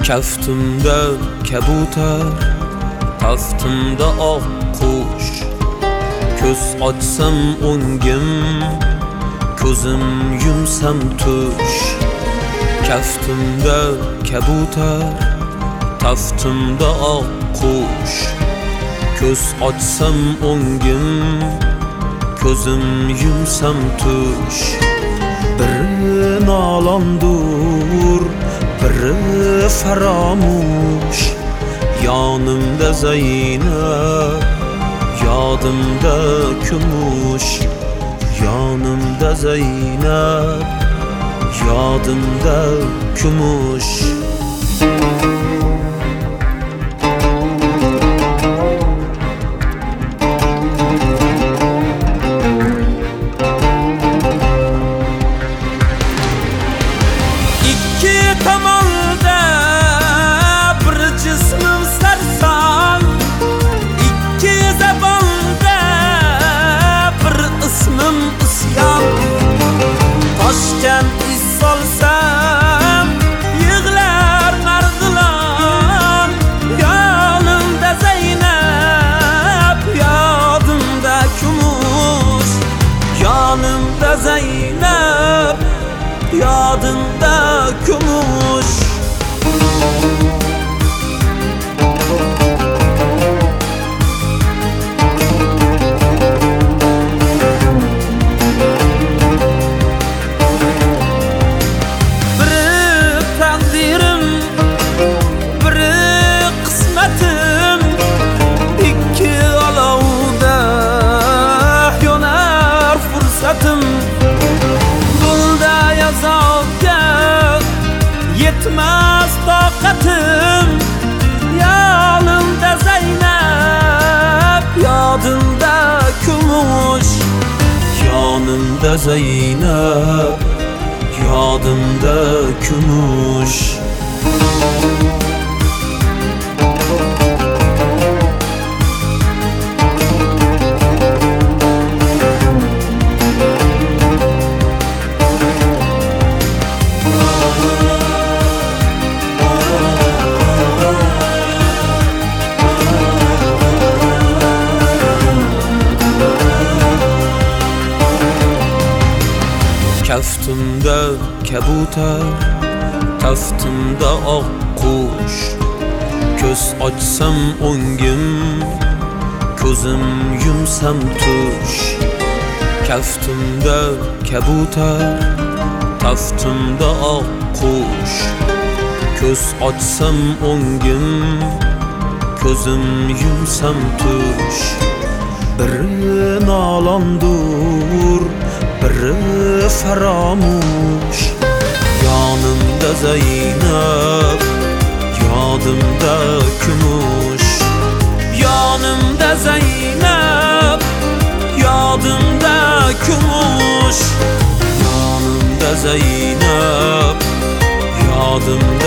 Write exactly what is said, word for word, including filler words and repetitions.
Kaftimda kabutar, taftimda oq qush. Ko'z ochsam o'ngim, ko'zim yumsam tush. Kaftimda kabutar, taftimda oq qush. Ko'z ochsam o'ngim, ko'zim yumsam tush. Biri nolondur, biri faramush. Yonimda Zaynab, yodimda kumush. Yonimda Zaynab, yodimda kumush. İki tomonda bir jismim sarson, ikki zabonda bir ismim isyon. Toshkent iz solsam yig'lar Marg'ilon. Yonimda Zaynab, yodimda kumush. Yonimda Zaynab, yodimda kumush. Biri taqdirim, biri qismatim. Ikki olovda yonar fursatim. Bunda yazobga yetmas toqatim. Yonimda Zaynab, yodimda kumush. Yonimda Zaynab, yodimda kumush. Kaftimda kabutar, taftimda oq qush. Ko'z ochsam o'ngim, ko'zim yumsam tush. Kaftimda kabutar, taftimda oq qush. Ko'z ochsam o'ngim, ko'zim yumsam tush. Biri nolondur, biri faramush. Yonimda Zaynab, yodimda kumush. Yonimda Zaynab, yodimda kumush. Yonimda Zaynab, yodimda